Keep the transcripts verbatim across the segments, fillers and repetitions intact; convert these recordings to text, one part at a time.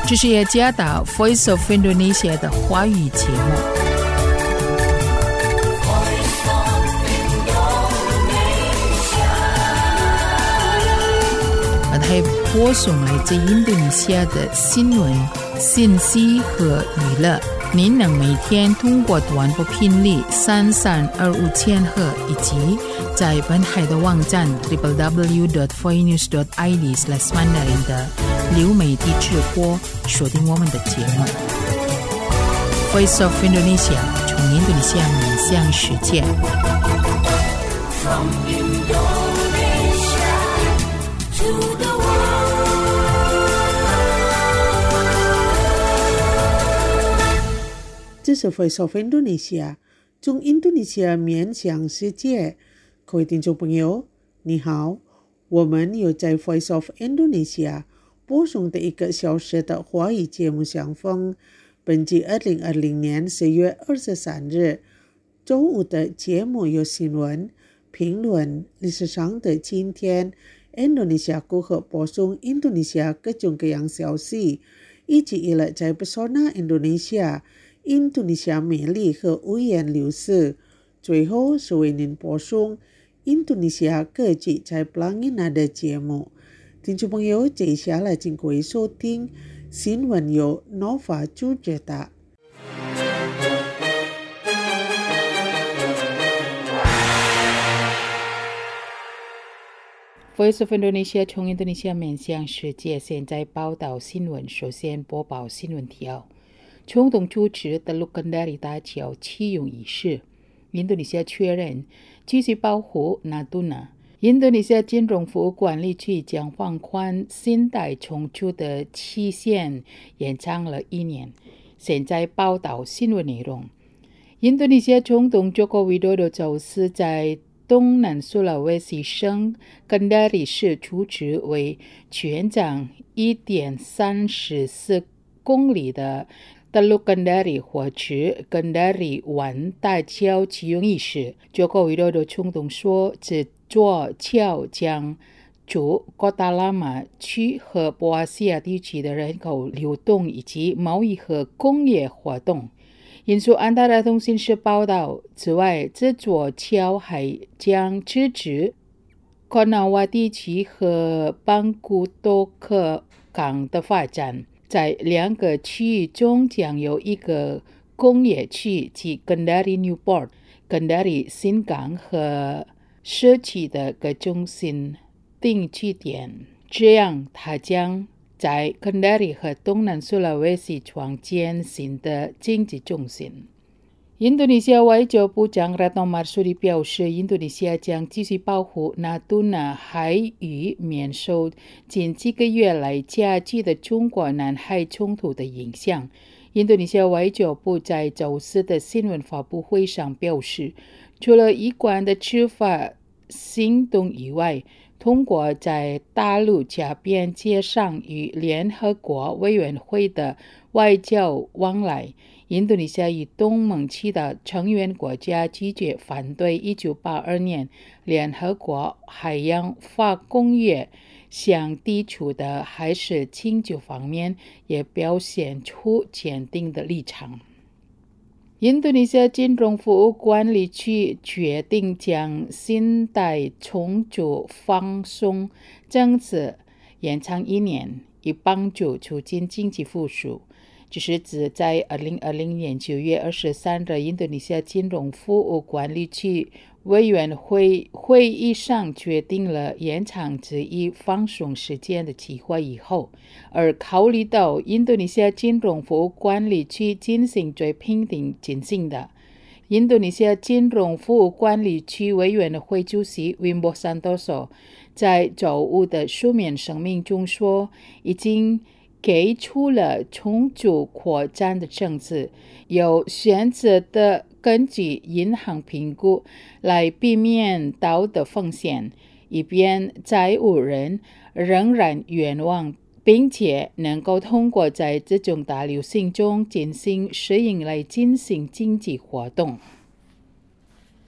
这是耶加达 Voice of Indonesia 的华语节目。它播送来自印度尼西亚的新闻、信息和娱乐。您能每天通过短波频率三三二五千赫以及在本海的网站 double-u double-u double-u dot voinews dot i d slash mandarin 的流媒体直播锁定我们的节目。Voice of Indonesia 从印度尼西亚面向世界。From Indonesia to the world。 这是 Voice of Indonesia 从印度尼西亚面向世界。各位听众朋友，你好，我们有在 Voice of Indonesia 播送的一个小时的华语节目相逢。本季二零二零年十月二十三日周五的节目有新闻、评论、历史上的今天、印度尼西亚如何播送印度尼西亚各种各样消息，以及一了在 Pesona Indonesia 印度尼西亚美丽和五颜六色。最后是为您播送印度尼西亚各地在 Pelangina 的节目。听众朋友，接下来请各位收听新闻由 Nova 主持的。 Voice of Indonesia 从印度尼西亚面向世界，现在报道新闻。首先播报新闻提要：总统主持的Teluk Kendari大桥启用仪式，印度尼西亚确认继续保护纳杜纳。印度尼西亚金融服务管理局将放宽信贷重组的期限延长了一年。现在报道新闻内容：印度尼西亚总统Joko Widodo周四在东南苏拉威西省Kendari市主持为全长 一点三四公里的Teluk Kendari 或指 Kendari 湾大桥启用仪式。Joko Widodo 总统说，这座桥将助Kota Lama区和波阿西亚地区的人口流动以及贸易和工业活动。引述安达拉通讯社报道，此外，这座桥还将支持科纳瓦地区和邦古多克港的发展。在两个区域中将有一个工业区，即 Kendari New Port、Kendari 新港和社区的各中心定居点，这样它将在 Kendari 和东南苏拉威西创建新的经济中心。印度尼西亚外交部长 Retno Marsudi 表示，印度尼西亚将继续保护纳杜纳海域免受近几个月来加剧的中国南海冲突的影响。印度尼西亚外交部在周四的新闻发布会上表示，除了一贯的执法行动以外，通过在大陆加边界上与联合国委员会的外交往来，印度尼西亚与东盟其他成员国家拒绝反对一九八二年联合国海洋法公约相抵触的海事请求方面，也表现出坚定的立场。印度尼西亚金融服务管理局决定将信贷重组放松政策延长一年，以帮助促进经济复苏。这是指在二零二零年九月二十三日印度尼西亚金融服务管理局委员会会议上决定了延长这一放松时间的计划以后，而考虑到印度尼西亚金融服务管理局进行最平定进行的，印度尼西亚金融服务管理局委员会主席 Wimbo Santoso 在周五的书面声明中说，已经给出了重组扩展的政策，有选择的根据银行评估来避免道德风险，以便债务人仍然愿望，并且能够通过在这种大流行中进行适应来进行经济活动。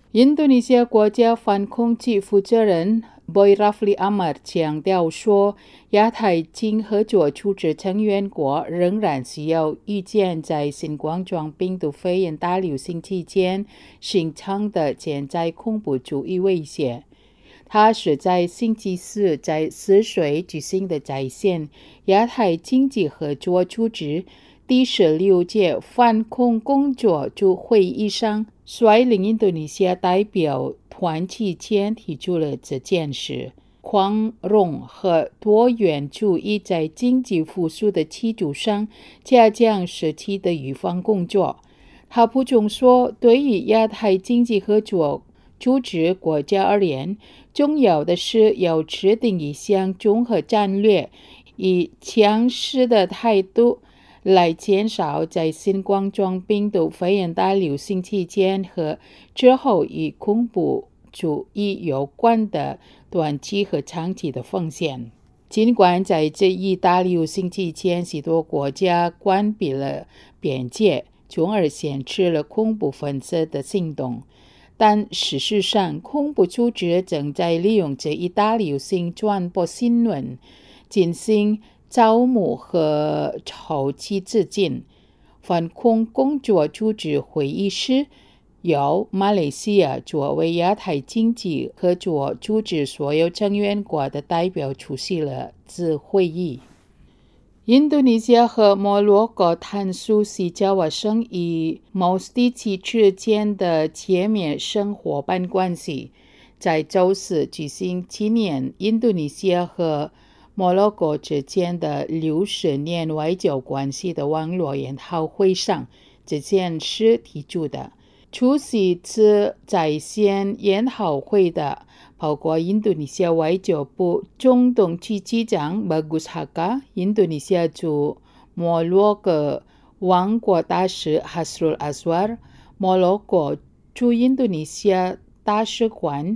印度尼西亚国家反恐局负责人 Boy Rafli Amar 强调说，亚太经合作组织成员国仍然需要预见在新冠状病毒肺炎大流行期间形成的潜在恐怖主义威胁。他是在星期四在泗水举行的在线亚太经济合作组织第十六届反恐工作组会议上率领印度尼西亚代表团期间提出了这件事。宽容和多元主义在经济复苏的基础上加强实体的预防工作。他补充说，对于亚太经济合作组织国家而言，重要的是要制定一项综合战略，以强势的态度来减少在新冠状病毒肺炎大流行期间和之后与恐怖主义有关的短期和长期的风险。尽管在这一大流行期间，许多国家关闭了边界，从而限制了恐怖分子的行动，但事实上，恐怖组织正在利用这一大流行传播新闻，进行招募和筹集资金。反恐工作组织会议时，由马来西亚作为亚太经济合作组织所有成员国的代表出席了此会议。印度尼西亚和摩洛哥谈述西爪哇省与某地区之间的全面性伙伴关系。在周四举行纪念印度尼西亚和摩洛哥之间的六十年外交关系的网络研讨会上，这件事提出的。出席此在线研讨会的包括印度尼西亚外交部中东区局长 Bagus Haka、印度尼西亚驻摩洛哥王国大使 Hasrul Aswar、摩洛哥驻印度尼西亚大使馆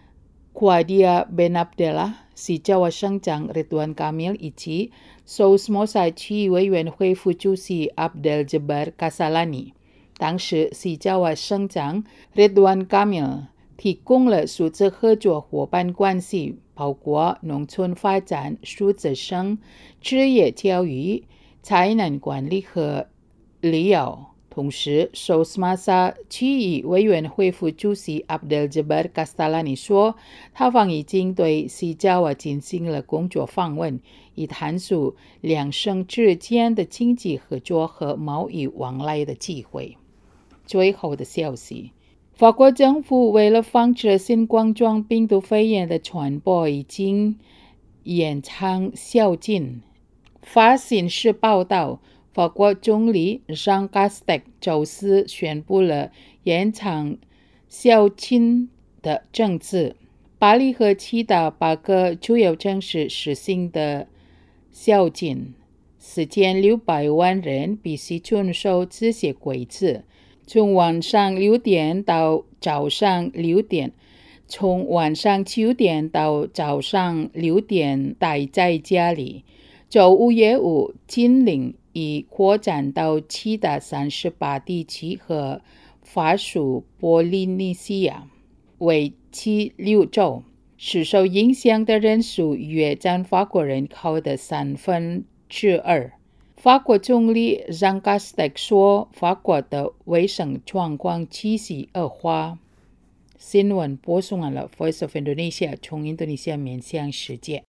Quadia Ben Abdallah、西爪哇省长 Ridwan Kamil 以及苏斯莫赛区域委员会副主席 Abdel Jabbar Kasalani。当时西爪哇省长 Ridwan Kamil 提供了数字合作伙伴关系，包括农村发展、数字生、职业教育、财能管理和旅游。同时，苏斯马萨区域委员会副主席 Abdel Jabbar Kasalani 说，他方已经对西爪哇进行了工作访问，以探索两省之间的经济合作和贸易往来的机会。最后的消息，法国政府为了防止新冠状病毒肺炎的传播，已经延长宵禁。法新社报道，法国总理 Jean Castex 周四宣布了延长宵禁的政策。巴黎和其他八个主要城市实行的宵禁，四千六百万人必须遵守这些规则。从晚上六点到早上六点，从晚上九点到早上六点待在家里。周五业务禁令已扩展到其他三十八地区和法属波利尼西亚，为期六周。受受影响的人数约占法国人口的三分之二。法国总理 Jean Castex 说，法国的卫生状况继续恶化。新闻播送完了 Voice of Indonesia 从印度尼西亚面向世界。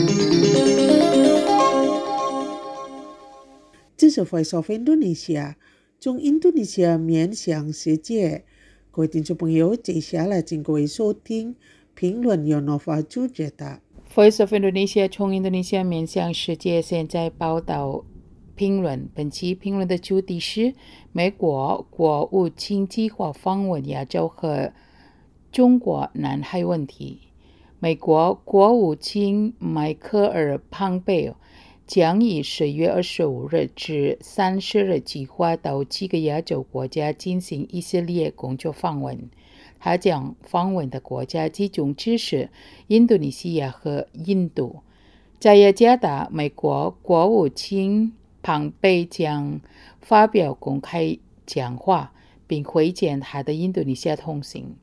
这是 Voice of Indonesia 从印度尼西亚面向世界。各位听众朋友，接下来请各位收听评论由 Nova 主持的 Voice of Indonesia 从印度尼西亚面向世界。现在报道评论，本期评论的主题是美国国务卿计划访问亚洲和中国南海问题。美国国务卿迈克尔·庞贝奥将于十月二十五日至三十日计划到几个亚洲国家进行一系列工作访问。他将访问的国家集中支持印度尼西亚和印度。在雅加达，美国国务卿庞贝将发表公开讲话，并会见他的印度尼西亚同行。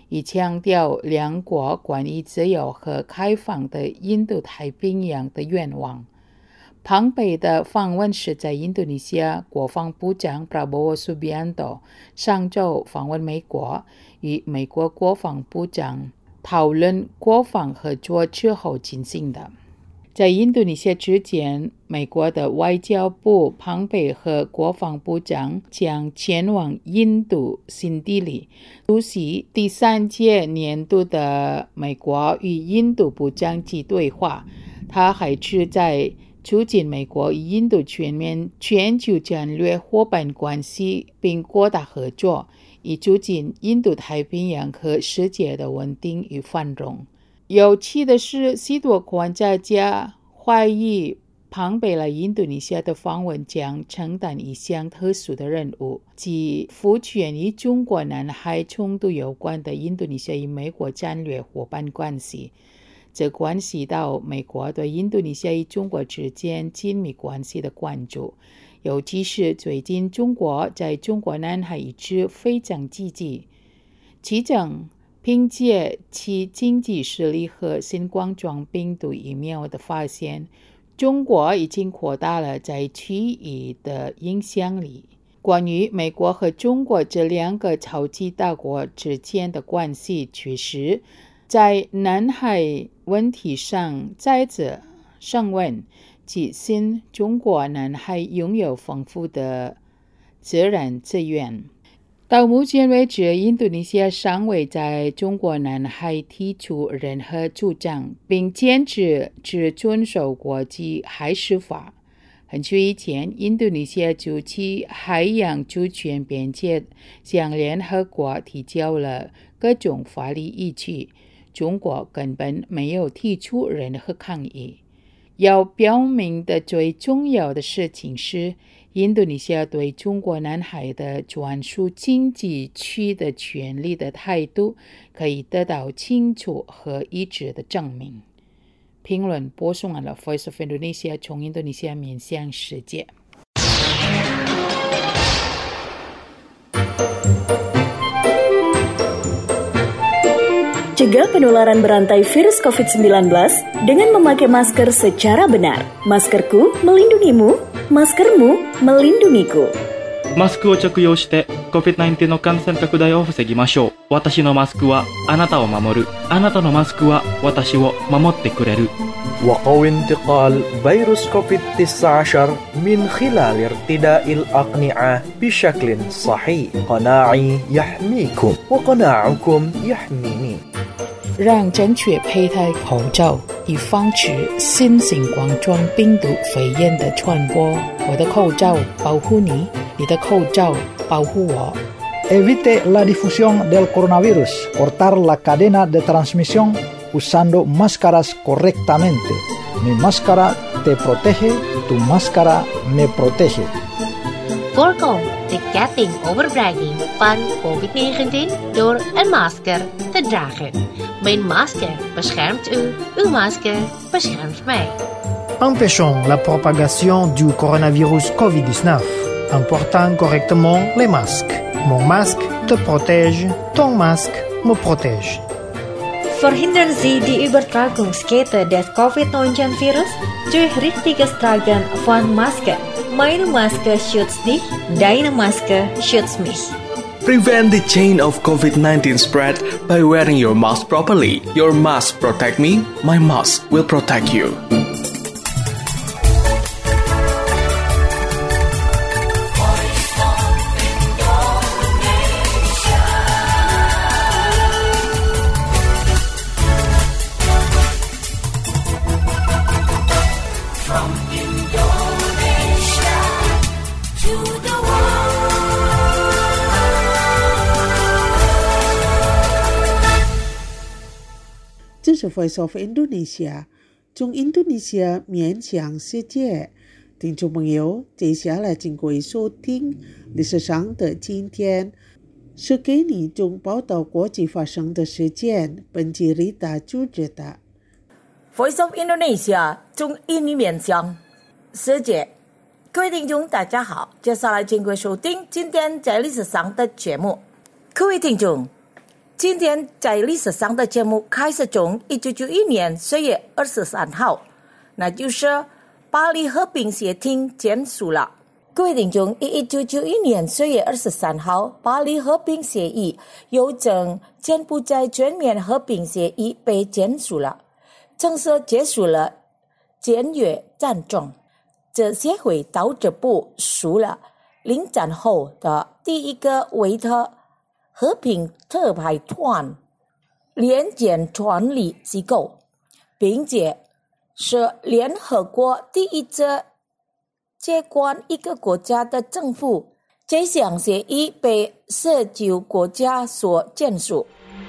以强调两国关于自由和开放的印度太平洋的愿望。庞培的访问是在印度尼西亚国防部长 Prabowo Subianto 上周访问美国，与美国国防部长讨论国防合作之后进行的。在印度尼西亚之前，美国的外交部庞培和国防部长将前往印度新德里出席第三届年度的美国与印度部长级对话。他还是在促进美国与印度全面全球战略伙伴关系并扩大合作，以促进印度太平洋和世界的稳定与繁荣。有趣的是，许多观察家怀疑庞培来印度尼西亚的访问将承担一项特殊的任务，即复权与中国南海冲突有关的印度尼西亚与美国战略伙伴关系。这关系到美国对印度尼西亚与中国之间紧密关系的关注，尤其是最近中国在中国南海一直非常积极。其中，凭借其经济实力和新冠状病毒疫苗的发现，中国已经扩大了在区域的影响力。关于美国和中国这两个超级大国之间的关系，确实在南海问题上再次升温，即新中国南海拥有丰富的自然资源。到目前为止，印度尼西亚尚未在中国南海提出任何主张，并坚持只遵守国际海事法。很久以前，印度尼西亚就其海洋主权边界向联合国提交了各种法律依据，中国根本没有提出任何抗议。要表明的最重要的事情是，印度尼西亚对中国南海的专属经济区的权利的态度可以得到清楚和一致的证明。评论播送完了 Voice of Indonesia 从印度尼西亚面向世界。 Cegah penularan berantai virus covid sembilan belas dengan memakai masker secara benar. Maskerku melindungimu, maskermu melindungiku. マスクを着用して コビッドナインティーン の感染拡大を防ぎましょう。私のマスクはあなたを守る。あなたのマスクは私を守ってくれる。 وقوي انتقال فيروس كوفيد تسعة عشر من خلال ارتداء الأقنعة بشكل صحيح. قناعي يحميكم وقناعكم يحميني. 让正确佩戴口罩，以防止新型冠状病毒肺炎的传播。我的口罩保护你，你的口罩保护我。 Evite la difusión del coronavirus. Cortar la cadena de transmisión usando máscaras correctamente. Mi máscara te protege, tu máscara me protege. Voorkom de ketting overbrenging van covid negentien door een masker te dragen. Mijn masker beschermt u, uw masker beschermt mij. Empêchons la propagation du coronavirus covid dix-neuf en portant correctement les masques. Mon masque te protège, ton masque me protège. Verhindern Sie die Übertragungskette des covid neunzehn virus durch richtiges Tragen von Masken. Meine Maske schützt dich, deine Maske schützt mich. Prevent the chain of covid nineteen spread by wearing your mask properly. Your mask protect me, my mask will protect you. Voice of Indonesia 从印度尼西亚面向世界。听众朋友，接下来请各位收听历史上的今天，是给你从报道国际发生的事件。本集Rita主持的 Voice of Indonesia 从印尼面向世界。各位听众大家好，接下来请各位收听今天在历史上的节目。各位听众， 今天在历史上的节目开始从一九九一年四月二十三号，那就是巴黎和平协定结束了。各位听众，一九九一年四月二十三号，巴黎和平协议又称柬埔寨全面和平协议被签署了，正式结束了柬越战争。这协会导致部署了领战后的第一个维特和平特派团联检管理机构，并且是联合国第一次接管一个国家的政府。这项协议被十九国家所签署。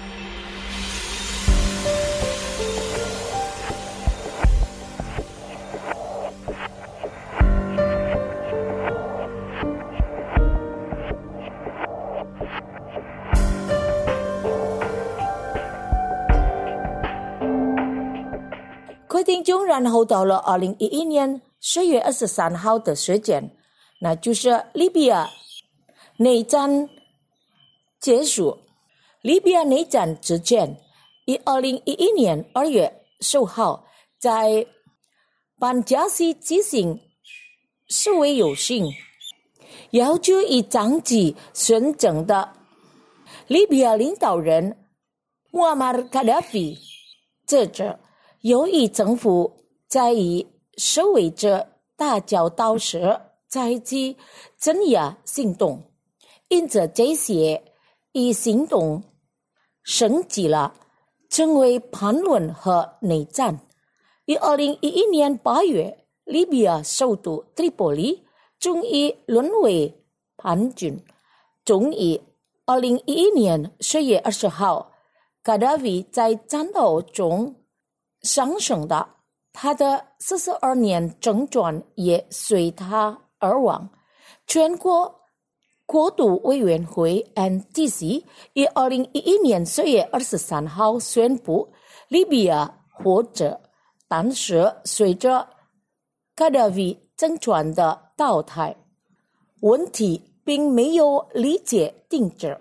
各位听众，然后到了二零一一年四月二十三号的时间，那就是利比亚内战结束。利比亚内战之前，于二零一一年二月十五号在班加西进行示威游行，要求以长期顺政的利比亚领导人穆阿马尔·卡达菲指责由于政府在与示威者打交道时采取镇压行动，因此这些以行动升级了，成为叛乱和内战。于二零一一年八月，利比亚首都tri波里终于沦为叛军。终于二零一一年四月二十号，卡达菲在战斗中丧生的，他的四十二年政权也随他而亡。全国国土委员会 N T C 于二零一一年四月二十三号宣布利比亚获责，但是随着卡达菲政权的倒台，问题并没有立即停止。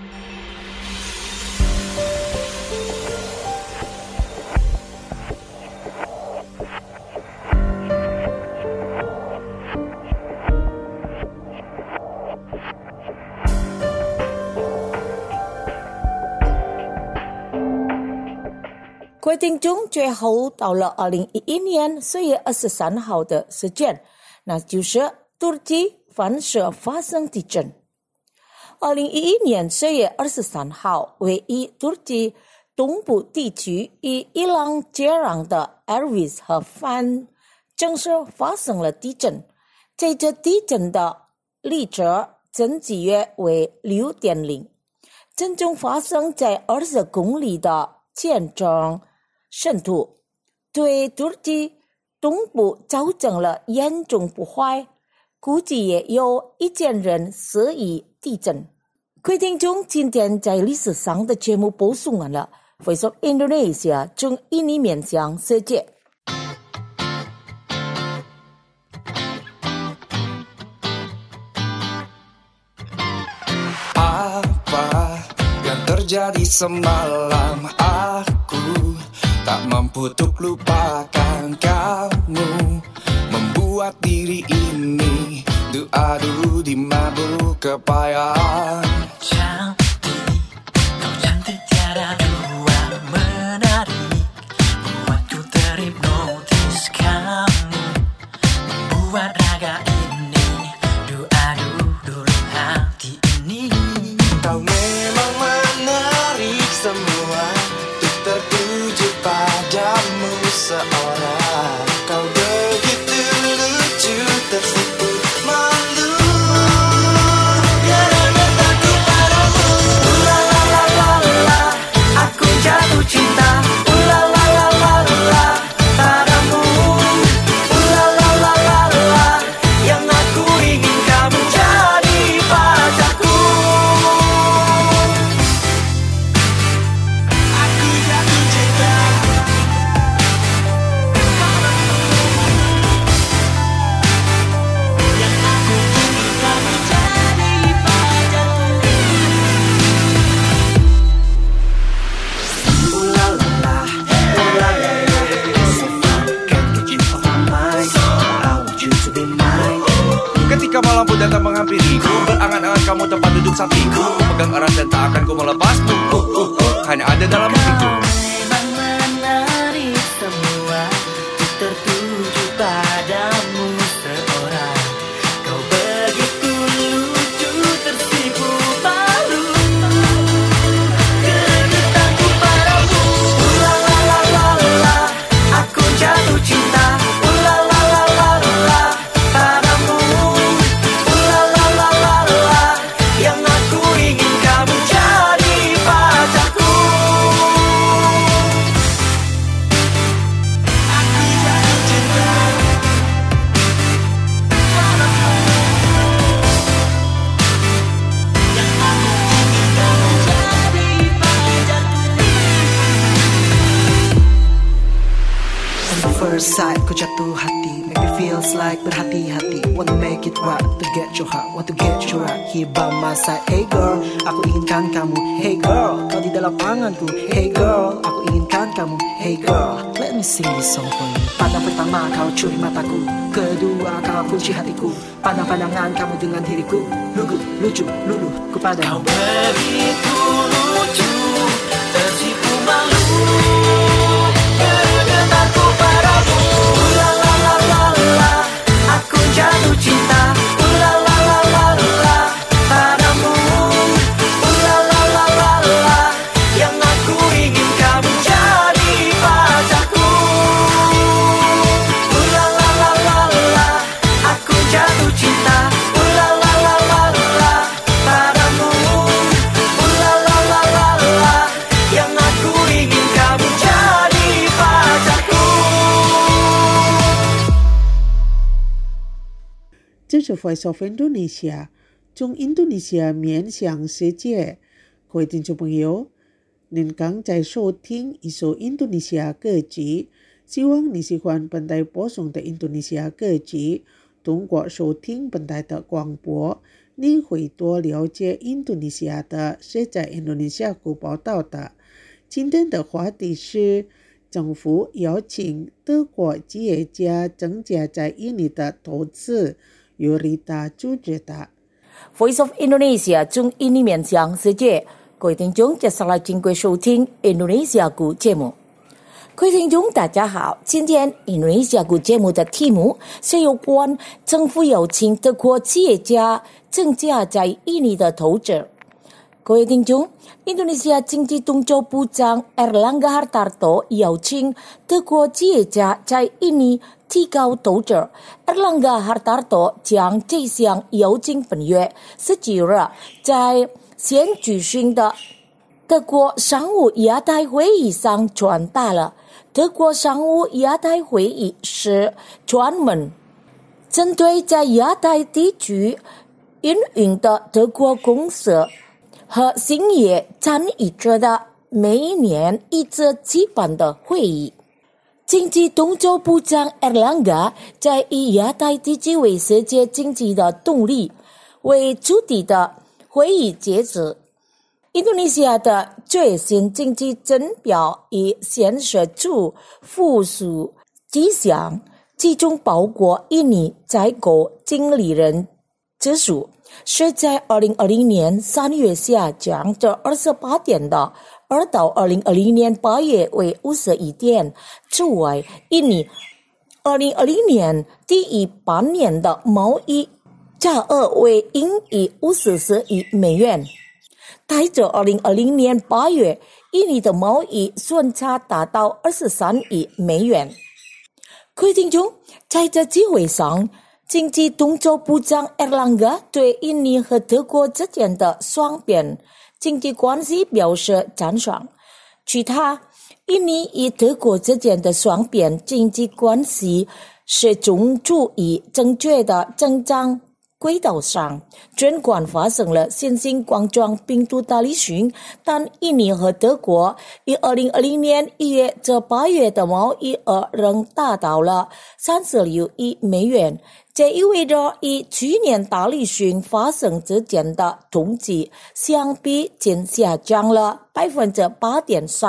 各位听众，最后到了二零一一年四月二十三号的时间，那就是土耳其反射发生地震。二零一一年四月二十三号，位于土耳其东部地区与伊朗接壤的 Erbil 河畔正式发生了地震。这次地震的力值震级约为 六点零， 震中发生在二十公里的前中深度，对土耳其东部造成了严重破坏，估计也有一千人死于地震。各位听众，今天在历史上的节目播送完了。Voice of Indonesia 从印尼面向世界。 Apa yang terjadi semalam, aku tak mampu untuk lupakan kamu, membuat diri ini adu di mabuk kepayan. Cantik, kau cantik tiada dua, menarik, buatku terhipnotis kamu, membuat raga ini adu dulu hati ini. Kau memang menarik semua, untuk tertuju padamu seorang. Kau begitu lucu, tersipu malu, karena takut padamu. La la la la la, aku jatuh cinta. La la la la la, padamu. La la la la la, yang aku ingin kamu jadi pacarku. Aku jatuh cinta. keras dan tak akan ku melepasmu. uh, uh, uh, Hanya ada dalam hatiku. Memang menarik semua, ku tertuju padamu seorang. Kau begitu lucu, tersipu malu. Kegetanku padamu, la la la la la, aku jatuh cinta. La la la la la, padamu. La la la la la, yang aku ingin kamu jadi pacarku. First sight, ku jatuh hati. Make me feels like berhati-hati. Want to make it right, to get your heart. Want to get your right, here by my side. Hey girl, aku inginkan kamu. Hey girl, kau di dalam anganku. Hey girl, aku inginkan kamu. Hey girl, let me sing this song for you. Pandang pertama kau curi mataku, kedua kau kunci hatiku. Pandang-pandangan kamu dengan diriku. Lugu, lucu, luluh ku padamu. Kau begitu lucu, tersipu malu. Kegetanku padamu, la la la la la, aku jatuh cinta. La la la la la, padamu. La la la la la, yang aku ingin kamu jadi pacarku. La la la la la, aku jatuh cinta. La la la la la, padamu. La la la la la, yang aku ingin kamu jadi pacarku. 这是 Voice of Indonesia 中印度尼西亚面向世界。各位听众朋友，您刚在收听一首印度尼西亚歌曲，希望你喜欢本台播送的印度尼西亚歌曲。通过收听本台的广播，你会多了解印度尼西亚的是在印度尼西亚国报道的。今天的话题是政府邀请德国企业家增加在印尼的投资，由Rita主持的。 Voice of Indonesia 中印尼面向世界，各位听众，接下来请各位收听印度尼西亚股节目。各位听众，大家好，今天印度尼西亚股节目的题目是有关政府邀请德国企业家增加在印尼的投资。各位听众，印度尼西亚经济动作部长 Erlangga Hartarto 邀请德国企业家在印尼提高投资。Erlangga Hartarto 将这项邀请本月十九日在现举行的德国商务亚太会议上传达了。德国商务亚太会议是专门针对在亚太地区运营的德国公司和兴业参与者的每一年一次举办的会议。经济动作部长 Erlangga 在以亚太地区为世界经济的动力为主题的会议截止。印度尼西亚的最新经济增表已显示出复苏迹象，其中包括印尼采购经理人指数是在二零二零年三月下降至二十八点的，而到二零二零年八月为五十一点。此外，印尼二零二零年第一半年的贸易差额为印尼五十四亿美元。带着二零二零年八月，印尼的贸易顺差达到二十三亿美元。各位听众，在这机会上，经济动作部长 Erlangga 对印尼和德国之间的双边经济关系表示赞赏。据他，印尼与德国之间的双边经济关系始终处于正确的增长轨道上。尽管发生了新型冠状病毒大流行，但印尼和德国于二零二零年一月至八月的贸易额仍达到了三十六亿美元。这意味着与去年大流行发生之前的同期相比，仅下降了百分之八点三。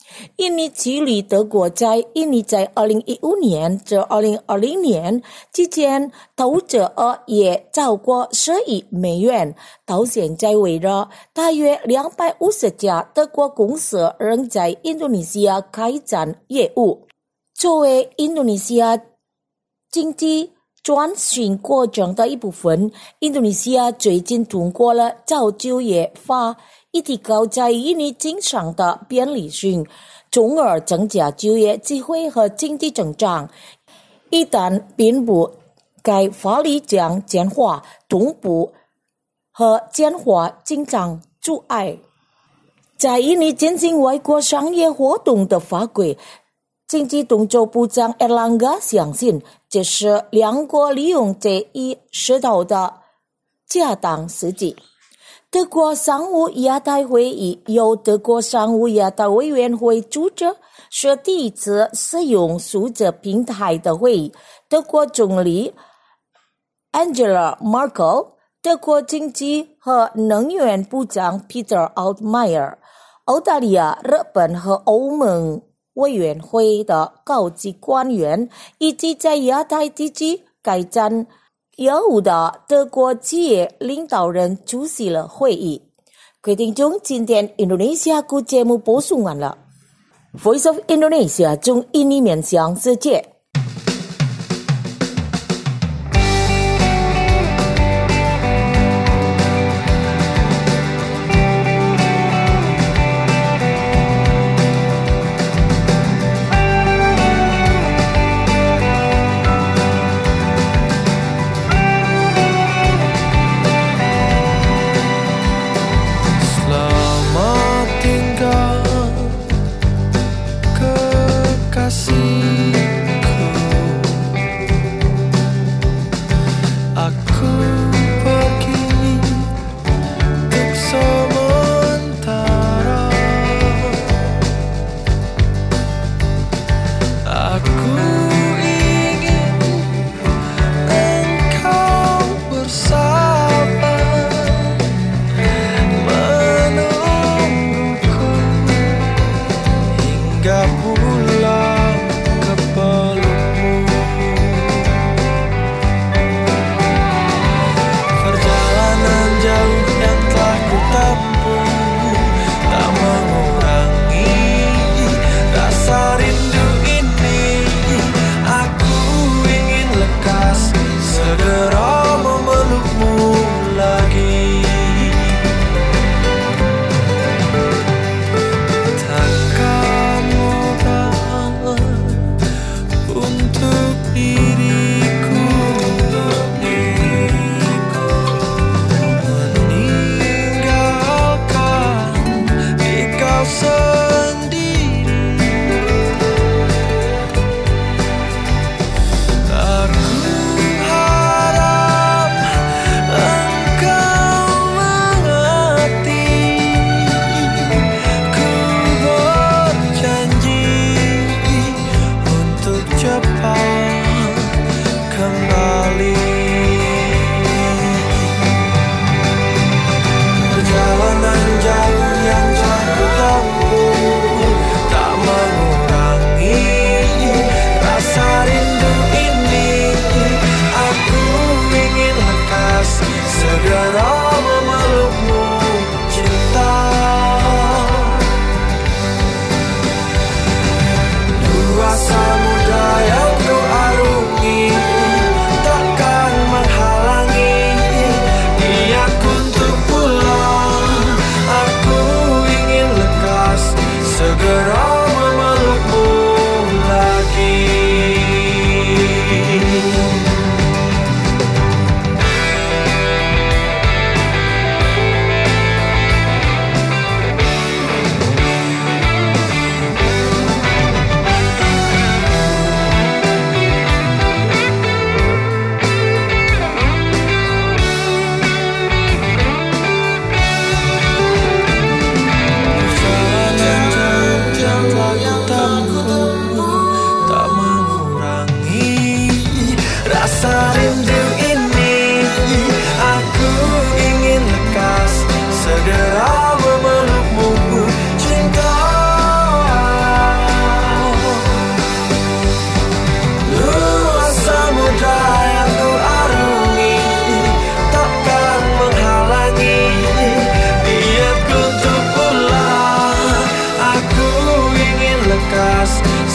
印尼距离德国在印尼在二零一五年至二零二零年之间投资额也超过十亿美元，到现在为止，大约两百五十家德国公司仍在印度尼西亚开展业务。作为印度尼西亚经济转型过程的一部分，印度尼西亚最近通过了早就业法，以提高在印尼经商的便利性，从而增加就业机会和经济增长。一旦并不该法律将简化同步和简化经常阻碍在印尼进行外国商业活动的法规。经济动作部长 Erlangga 相信，这是两国利用这一石头的恰当时机。德国商务亚太会议由德国商务亚太委员会主持，是第一次使用数字平台的会议。德国总理 Angela Merkel、德国经济和能源部长 Peter Altmaier、澳大利亚、日本和欧盟委员会的高级官员，以及在亚太地区开展业务的德国企业领导人出席了会议。各位听众，今天印度尼西亚国节目播送完了。Voice of Indonesia 从印尼面向世界。 Kasihku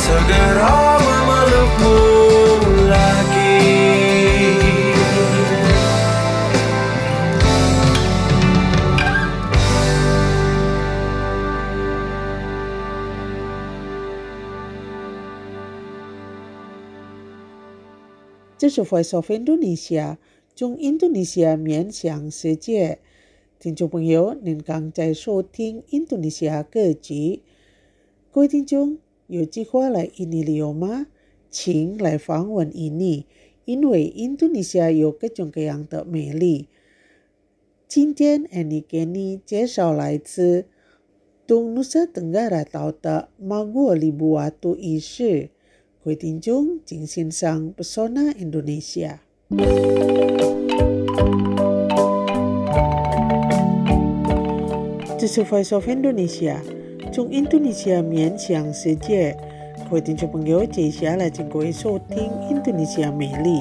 segera memelukmu lagi. 这是 Voice of Indonesia 中印度尼西亚面向世界。听众朋友，您刚在收听印度尼西亚歌曲。各位听众，有计划来印尼旅游吗？请来访问印尼，因为印度尼西亚有各种各样的美丽。今天 Annie 给你介绍来自东努萨登加拉岛的马古里布瓦杜仪式。各位听众，请欣赏 Pesona Indonesia。这是 Voice of Indonesia 从印度尼西亚面向世界。各位听众朋友，接下来请各位收听印度尼西亚美丽。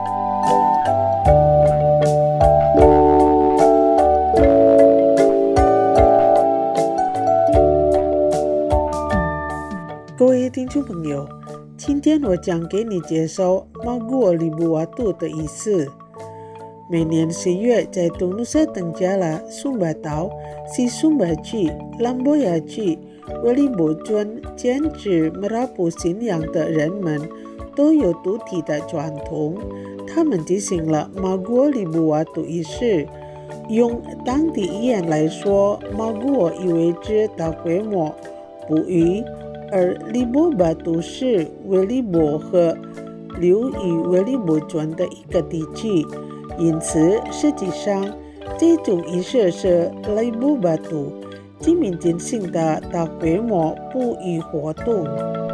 各位听众朋友，今天我将给你介绍马古里布瓦杜的仪式。每年十月，在东努萨登加拉苏巴岛西苏巴区、兰博亚区、维利博尊坚持马拉布信仰的人们都有独特的传统，他们进行了马古里布瓦杜仪式。用当地语言来说，马古意味着大规模捕鱼，而里博巴杜是维利博和流域维利博尊的一个地区。因此，实际上，这种仪式是里布巴杜居民进行的大规模捕鱼活动。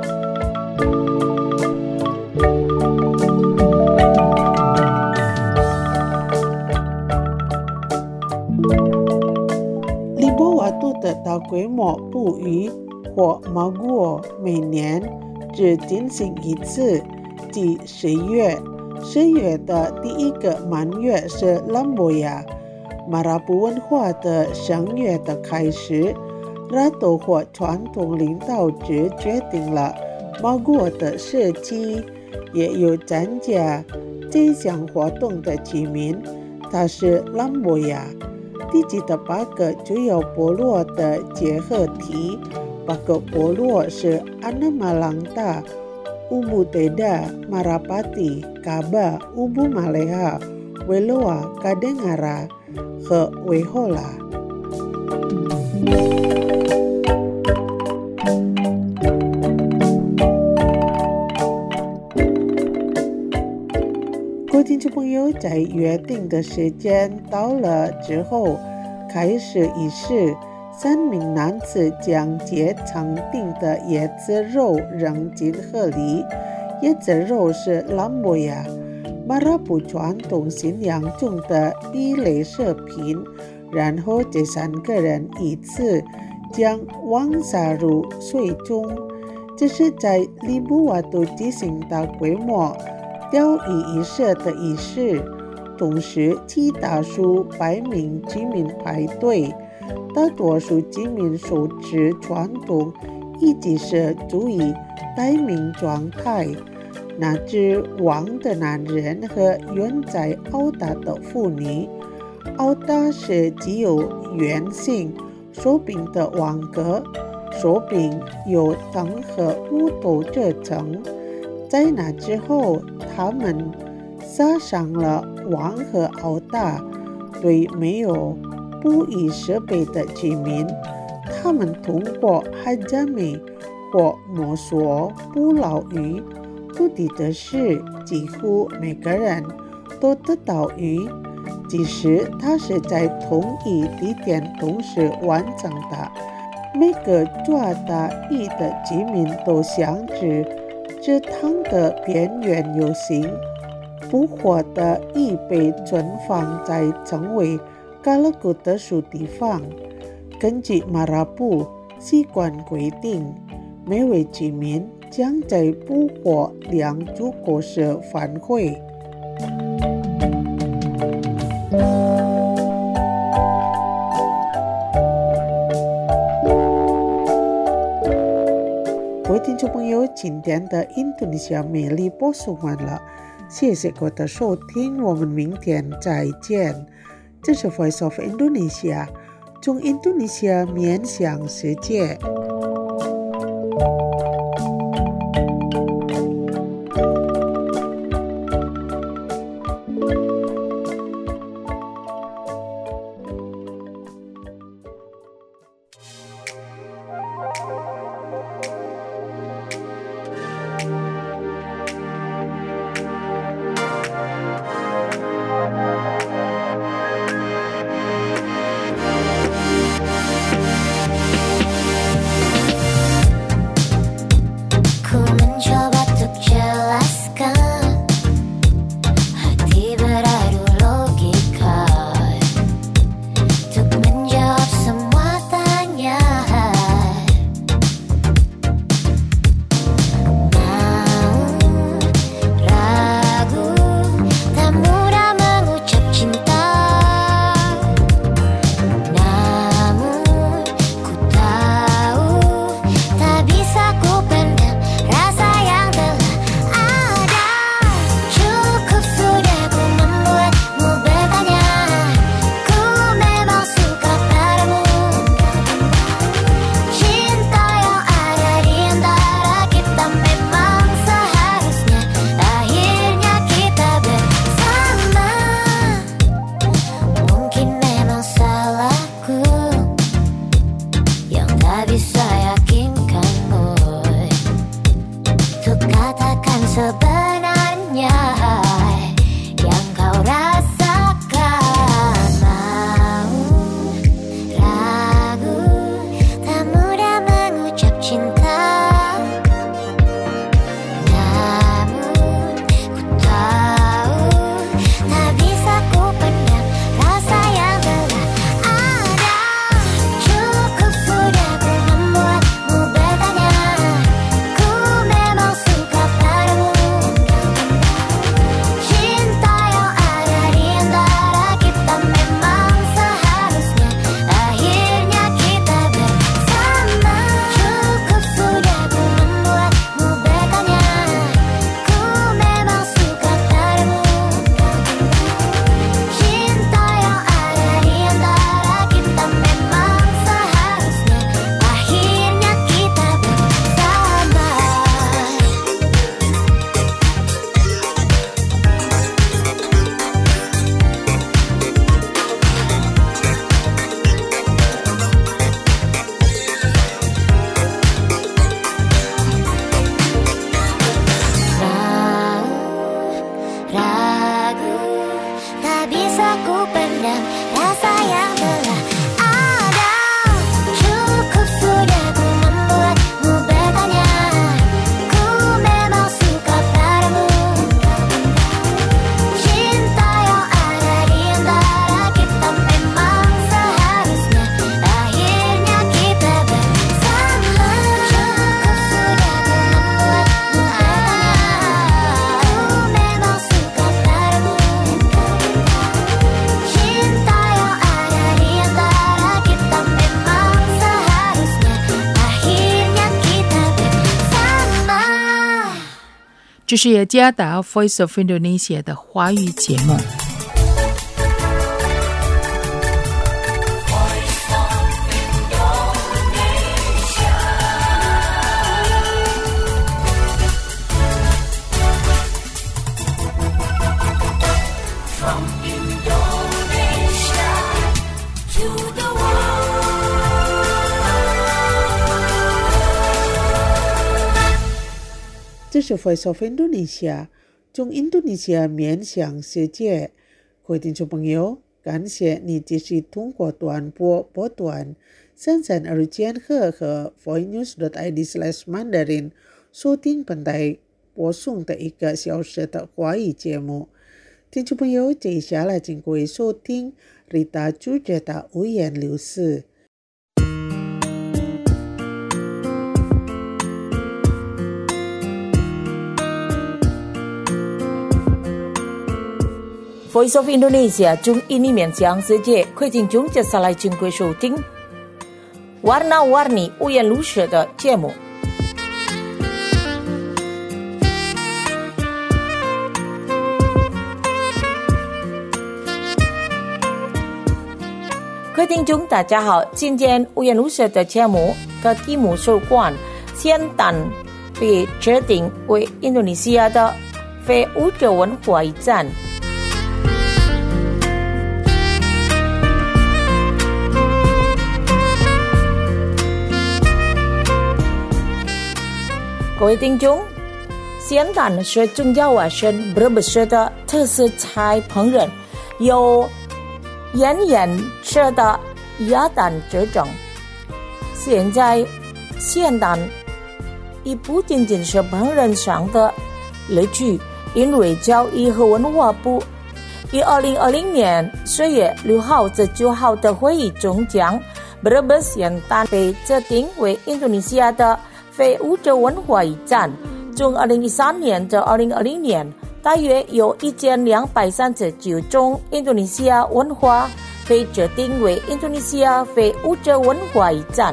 里布瓦杜的大规模捕鱼或马古每年只进行一次，即十月。十月的第一个满月是兰博亚，马拉布文化的正月的开始。拉多或传统领导者决定了马古的设计，也有参加这项活动的居民，他是兰博亚。地区的八个主要部落的结合体，八个部落是阿那马朗达、乌布德达、马拉巴蒂、卡巴、乌布马雷哈、维罗瓦、卡登阿拉和维霍拉。各位听众朋友，在约定的时间到了之后，开始仪式。三名男子将结成定的椰子肉扔进河里。椰子肉是兰博亚马拉布传统信仰中的一类食品。然后这三个人依次将往撒入水中。这是在里布瓦杜进行大规模钓鱼仪式的仪式，同时其他数百名居民排队。大多数居民手持传统，一直是处于待命状态。那只王的男人和远在澳大的妇女，澳大是具有圆形手柄的网格，手柄由藤和木头制成。在那之后，他们撒上了网和澳大，对没有捕鱼设备的居民，他们通过哈加米或摸索捕捞鱼。目的的是，几乎每个人都得到鱼，即使他是在同一地点同时完成的。每个抓到鱼的居民都像是池塘的边缘游行，捕获的鱼被存放在称为嘎拉古的树地方。根据马拉布习惯规定，每位居民将在捕获量足够时返回。 各位听众朋友，今天的印度尼西亚美丽播送完了，谢谢各位的收听，我们明天再见。这是 Voice of Indonesia， 从印度尼西亚面向世界。 这是雅加达 Voice of Indonesia 的华语节目。 这是 Voice of Indonesia， 从印度尼西亚面向世界。各位听众朋友，感谢你继续通过短波波段三三二千赫和 voicenews dot i d slash mandarin 收听本台播送的一个小时的华语节目。听众朋友，接下来请各位收听 Rita 主角的五言六事。 Voice of Indonesia 中印尼面向世界，快请中接下来请各位收听 Warna-Warni 五颜六色的节目。 各位听众大家好，今天无言无舌的节目的题目是关仙诞被决定为印度尼西亚的非物质文化遗产。各位听众，仙诞是中亚外省 Brebes 的特色菜烹饪，有炎炎热的鸭蛋这种。现在仙诞已不仅仅是烹饪上的乐趣，因为教育和文化部于二零二零年十月六号至九号的会议中将 Brebes 仙诞被指定为印度尼西亚的非物质文化遗产。从二零一三年至二零二零年，大约有一千两百三十九种印度尼西亚文化被指定为印度尼西亚非物质文化遗产。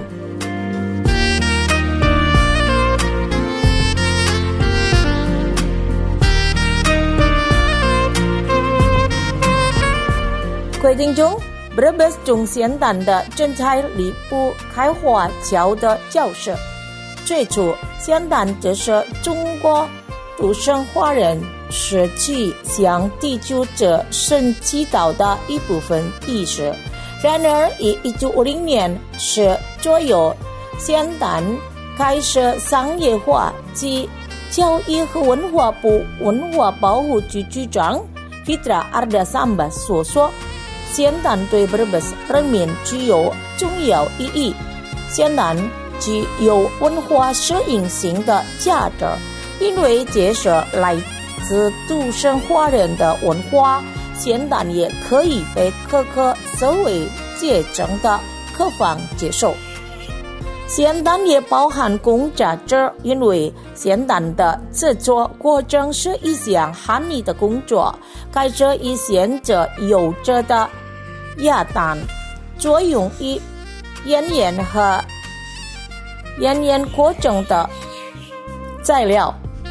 各位听众， Brebes 中仙诞的正在礼部开花桥的教室。最初，仙诞只是中国土生华人时期向地球者神祈祷的一部分仪式。然而，于一九五零年时左右，仙诞开始商业化，即教育和文化部文化保护局局长 Fitra Ardasamba 所说，仙诞对 Brebes 人民具有重要意义。仙诞具有文化适应性的价值，因为这是来自土生华人的文化。仙诞也可以被各个社会阶层的各方接受。仙诞也包含工价值，因为仙诞的制作过程是一项含义的工作，开始以选择优质的鸭蛋作用于炎炎和炎炎过程的材料。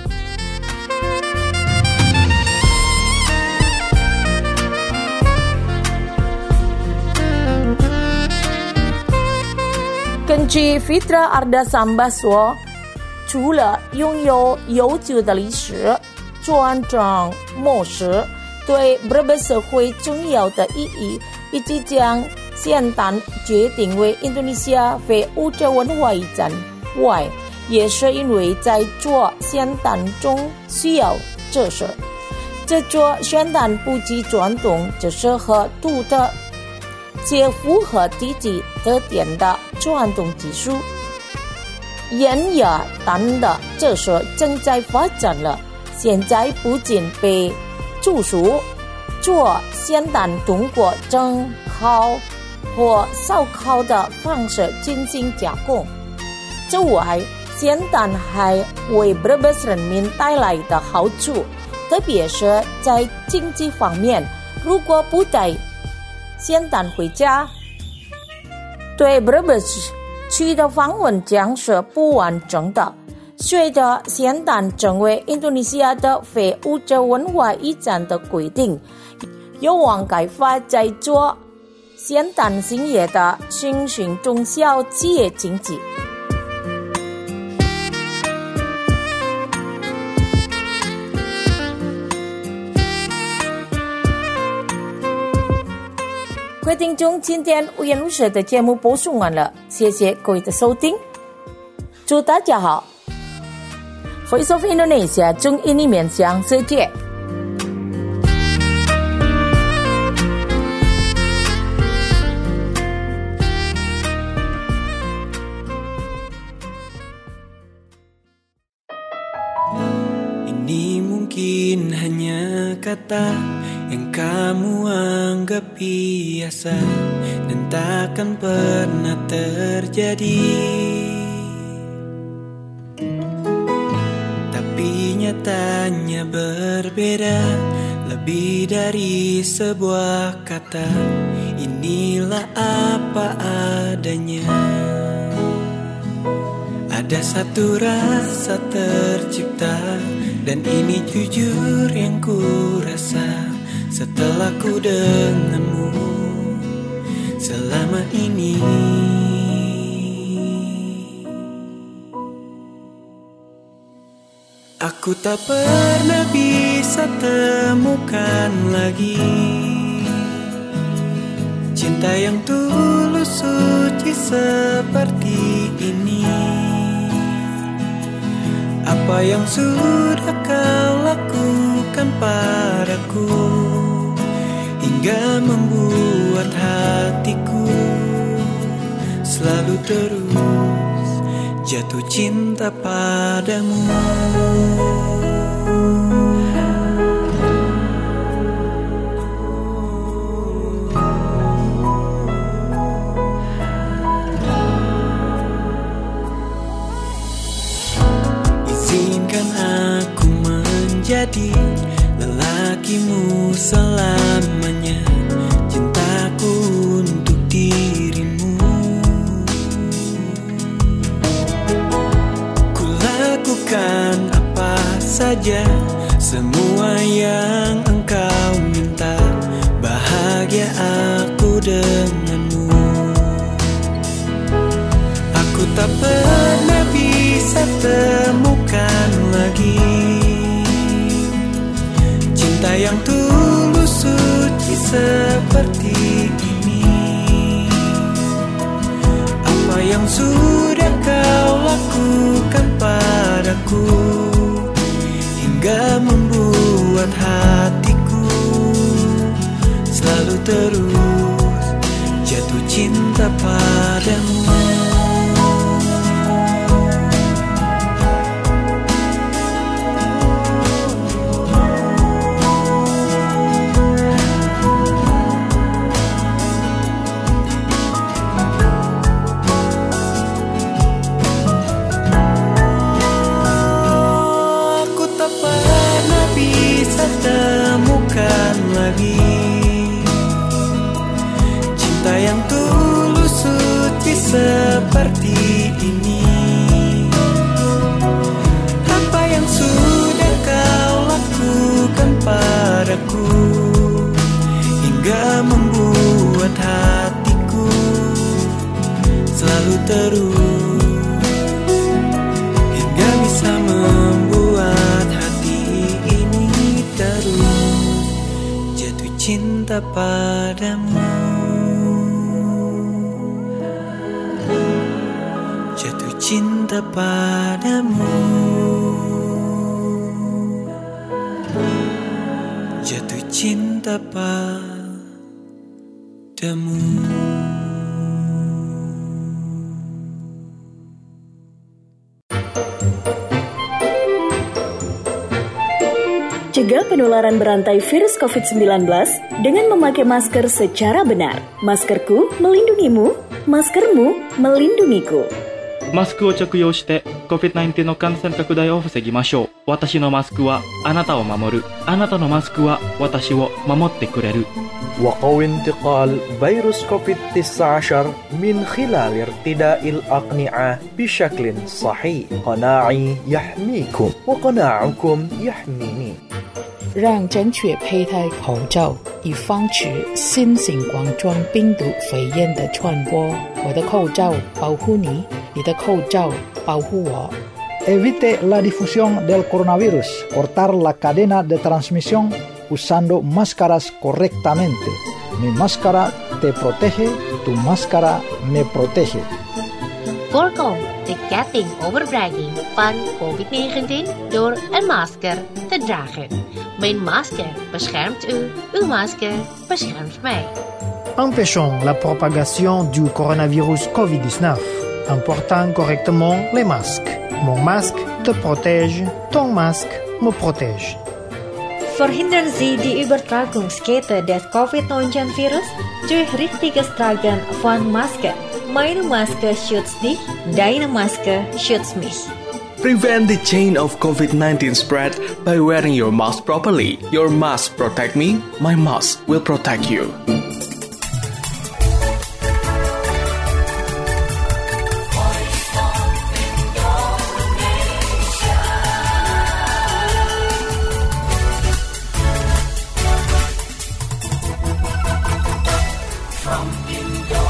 根据 Fitra Ardasamba 说，除了拥有悠久的历史，传承模式对 Brebes 社会重要的意义，以及将仙诞决定为印度尼西亚非物质文化遗产外，也是因为在做仙诞中需要知识。这做仙诞不仅传统知识和独特且符合地级特点的传统技术。盐鸭蛋的知识正在发展了，现在不仅被煮熟，做仙诞通过蒸烤或烧烤的方式进行加工。此外，仙诞还为 Brebes 人民带来的好处，特别是在经济方面，如果不带仙诞回家，对 Brebes 区的访问将是不完整的。随着仙诞成为印度尼西亚的非物质文化遗产的规定，有望开发在做仙诞兴业的新型中小企业经济。各位听众，今天无言无舌的节目播送完了，谢谢各位的收听，祝大家好。Voice of Indonesia 中印尼面向世界。 Ini mungkin hanya kata yang kamu anggap biasa dan takkan pernah terjadi. Tapi nyatanya berbeda, lebih dari sebuah kata. Inilah apa adanya. Ada satu rasa tercipta, dan ini jujur yang ku rasa setelah ku denganmu. selama ini. Aku tak pernah bisa temukan lagi cinta yang tulus suci seperti ini. Apa yang sudah kau lakukan padaku hingga membuat hatiku selalu terus jatuh cinta padamu. Izinkan aku menjadi lelakimu selamanya, cintaku untuk dirimu. Ku lakukan apa saja, semua yang engkau minta, bahagia aku denganmu. Aku tak pernah bisa temukan lagi cinta yang tulus suci seperti ini. Apa yang sudah kau lakukan padaku hingga membuat hatiku selalu terus jatuh cinta padamu. Temukan lagi cinta yang tulus suci seperti ini. Apa yang sudah kau lakukan padaku hingga membuat hatiku selalu terus hingga bisa membuat terus jatuh cinta padamu, jatuh cinta padamu, jatuh cinta padamu. Cegah penularan berantai virus covid sembilan belas dengan memakai masker secara benar. Maskerku melindungimu, maskermu melindungiku. マスクを着用して コビッドナインティーン の感染拡大を防ぎましょう。私のマスクはあなたを守る。あなたのマスクは私を守ってくれる。 وقوي انتقال فيروس كوفيد تسعة عشر من خلال ارتداء الأقنعة بشكل صحيح. قناعي يحميكم وقناعكم يحميني. 让正确佩戴口罩，以防止新型冠状病毒肺炎的传播。我的口罩保护你，你的口罩保护我。 Evite la difusión del coronavirus. Cortar la cadena de transmisión usando máscaras correctamente. Mi máscara te protege, tu máscara me protege. Voorkom de ketting overbrenging van covid negentien door een masker te dragen. Mijn masker beschermt u, uw masker beschermt mij. Empêchons la propagation du coronavirus covid dix-neuf en portant correctement les masques. Mon masque te protège, ton masque me protège. Verhindern Sie die Übertragungskette des covid neunzehn Virus durch richtiges Tragen von Maske. Meine Maske schützt dich, deine Maske schützt mich. Prevent the chain of covid nineteen spread by wearing your mask properly. Your mask protect me, my mask will protect you. From Indo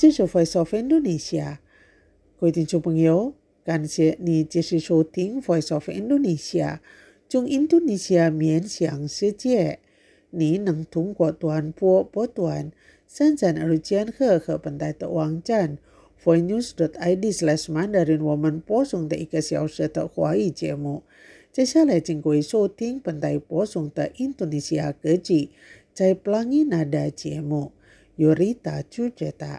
这是 Voice of Indonesia。各位听众朋友，感谢你继续收听 Voice of Indonesia， 从印度尼西亚面向世界。你能通过短波波段三三二千赫和本台的网站 voicenews dot i d slash mandarin 我们播送的一个小时的华语节目。接下来请各位收听本台播送的印度尼西亚歌曲在 Pelangi Nada 节目，由 Rita 主持的。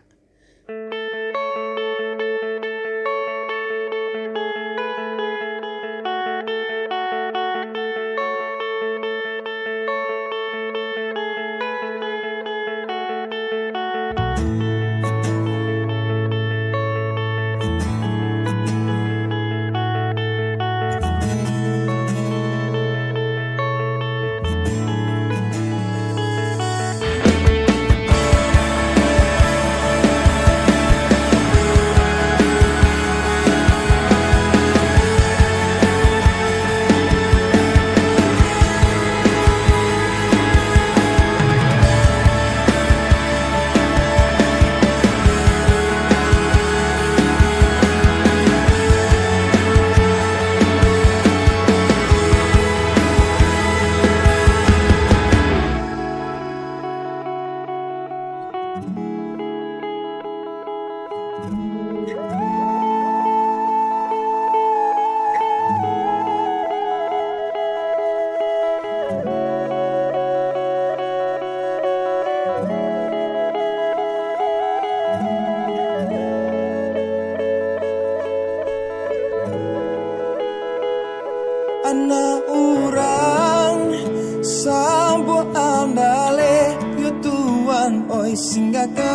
Anak urang sambo andale yo tuan oi singgah ke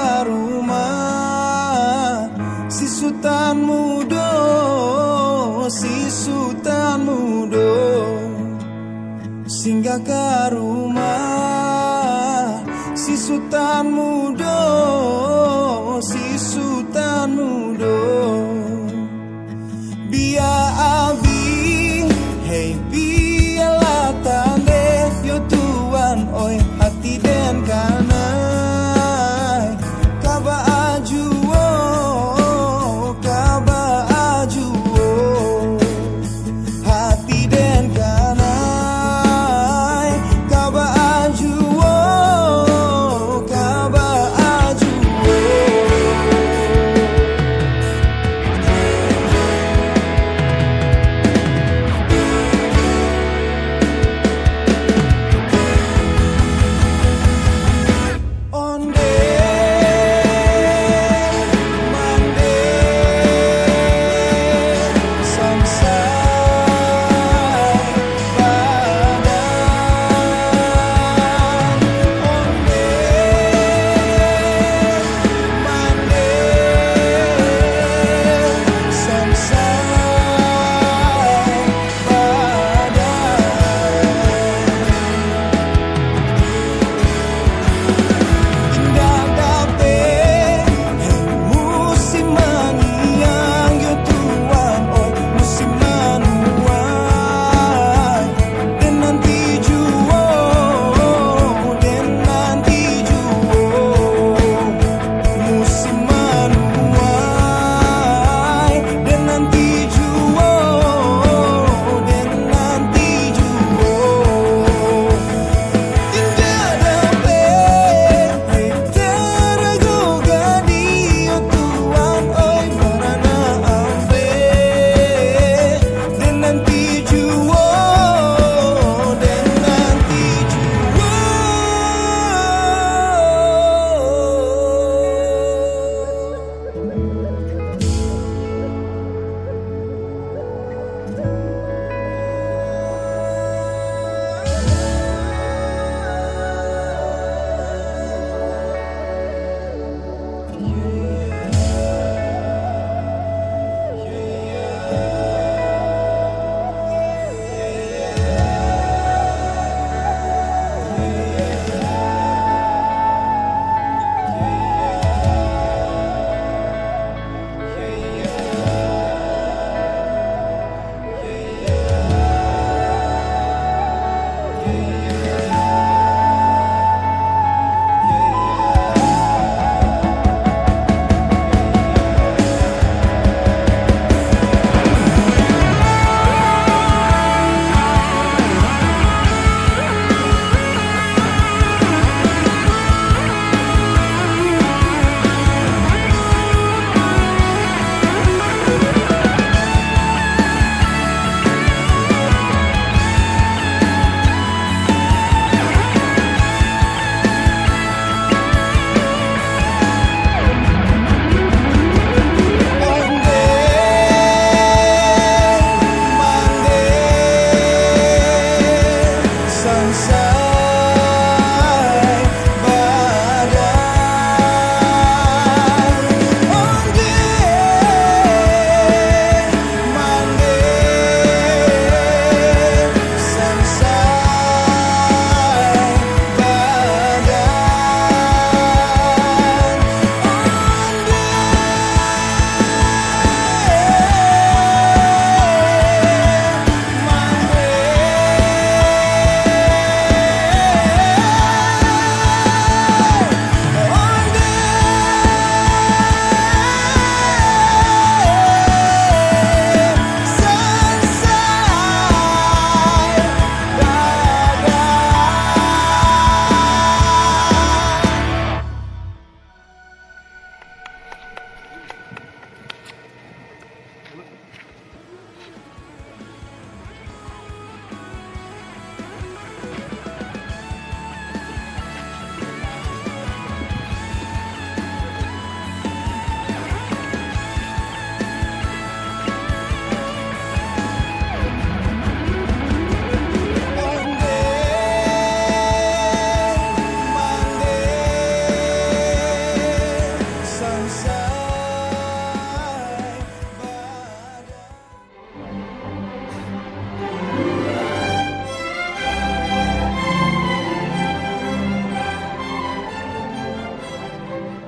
rumah si sultan mudo si sultan mudo singgah ke rumah si sultan mudo si sultan mudo biar abi hey biarlah tande yo tuan oi hati den kanai kaba ajuo kaba ajuo hati den kanai kaba ajuo kaba ajuo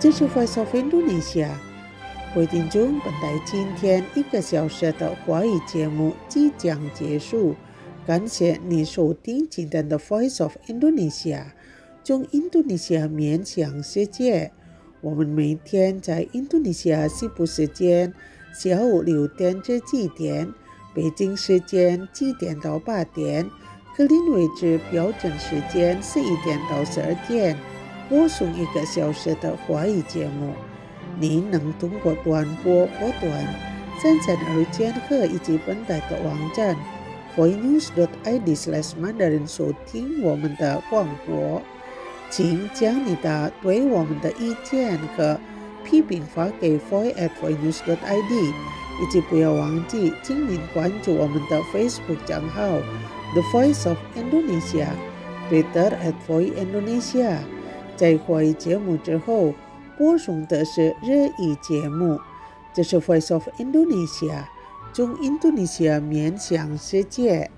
这是 Voice of Indonesia。各位听众，本台今天一个小时的华语节目即将结束，感谢你收听今天的 Voice of Indonesia， 从印度尼西亚面向世界。我们每天在印度尼西亚西部时间下午六点至七点，北京时间七点到八点，格林威治标准时间十一点到十二点，播送一个小时的华语节目。您能通过短波波段、三三二千赫以及本台的网站 voinews dot i d slash mandarin 收听我们的广播。请将你的对我们的意见和批评发给 voice at voinews dot i d， 以及不要忘记请您关注我们的 Facebook 账号 The Voice of Indonesia， Twitter at Voice Indonesia。 在华语节目之后播送的是日语节目。这是 Voice of Indonesia， 从印度尼西亚面向世界。